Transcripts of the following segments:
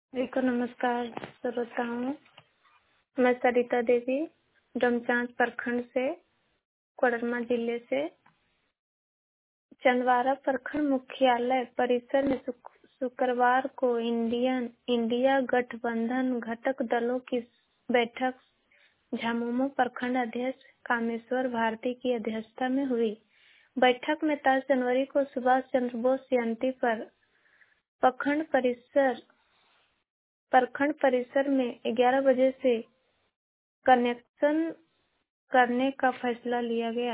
सभी को नमस्कार श्रोताओं। मैं सरिता देवी डोमचांच प्रखंड से कोडरमा जिले से चंदवारा प्रखंड मुख्यालय परिसर में शुक्रवार को इंडिया गठबंधन घटक दलों की बैठक झामुमो प्रखंड अध्यक्ष कामेश्वर भारती की अध्यक्षता में हुई। बैठक में 10 जनवरी को सुभाष चंद्र बोस जयंती पर प्रखंड परिसर में 11 बजे से कनेक्शन करने का फैसला लिया गया।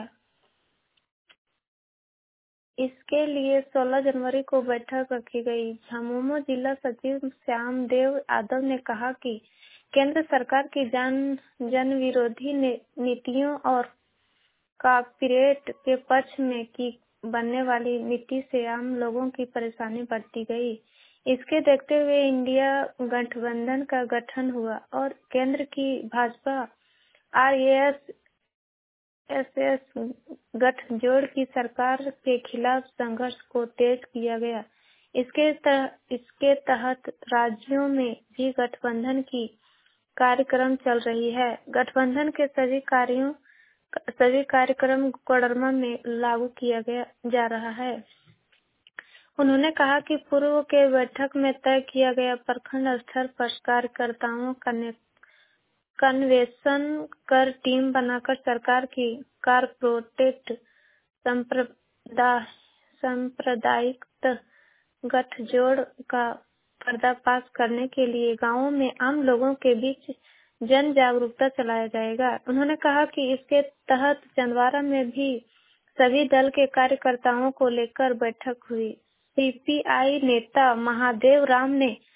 इसके लिए 16 जनवरी को बैठक रखी गई। झामुमो जिला सचिव श्याम देव यादव ने कहा कि केंद्र सरकार की जन विरोधी नीतियों और कॉर्पोरेट के पक्ष में की बनने वाली नीति से आम लोगों की परेशानी बढ़ती गई। इसके देखते हुए इंडिया गठबंधन का गठन हुआ और केंद्र की भाजपा आरएसएस गठजोड़ की सरकार के खिलाफ संघर्ष को तेज किया गया। इसके तहत राज्यों में भी गठबंधन की कार्यक्रम चल रही है। गठबंधन के सभी कार्यक्रम कोडरमा में लागू किया जा रहा है। उन्होंने कहा कि पूर्व के बैठक में तय किया गया प्रखंड स्तर पर कार्यकर्ताओं का कन्वेंशन कर टीम बनाकर सरकार की कॉर्पोरेट सांप्रदायिक गठजोड़ का पर्दाफाश करने के लिए गांवों में आम लोगों के बीच जन जागरूकता चलाया जाएगा। उन्होंने कहा कि इसके तहत चंदवारा में भी सभी दल के कार्यकर्ताओं को लेकर बैठक हुई। सीपीआई नेता महादेव राम ने